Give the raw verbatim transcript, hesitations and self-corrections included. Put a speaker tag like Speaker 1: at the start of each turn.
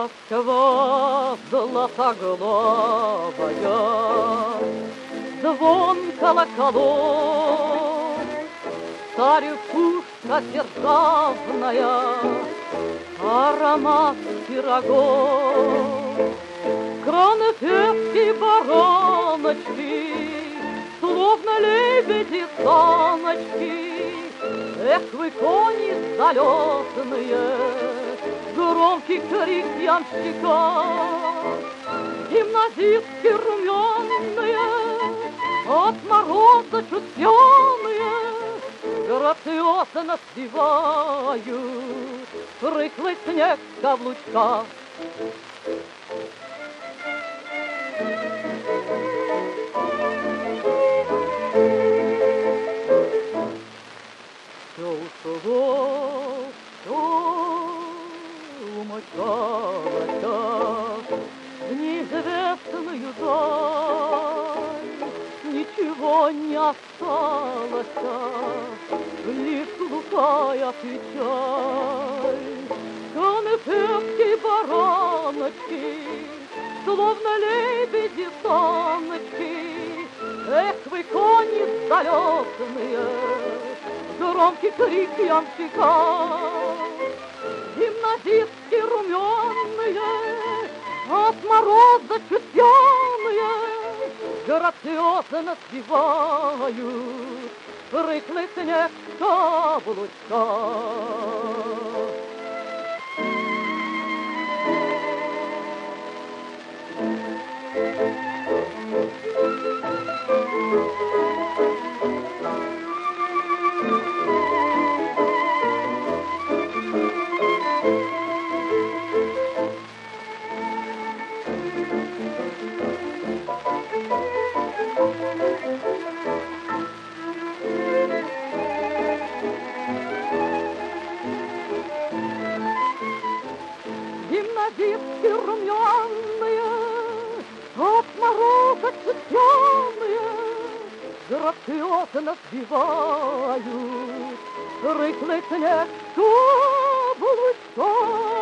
Speaker 1: Москва златоглавая, звон колоколов, царь пушка державная, аромат пирогов, кронпевки бараночки, словно лебеди саночки. Эх вы, кони залетные, громкий крик ямщика, гимназистки румяные, от мороза чуть пьяные, грациозно свивают рыхлый снег каблучка. Все ушло, все умчалось в неизвестную даль, ничего не осталось, лишь глухая печаль. Конфетки, бараночки, словно лебеди саночки. Эх вы, кони залетные, громкий крик ямщика, гимназистки румяные, от мороза чуть пьяные, грациозно свивают рыхлый снег каблучка. Гимназистки румяные, от мороза чуть пьяные, грациозно сбивают рыхлый снег каблучка.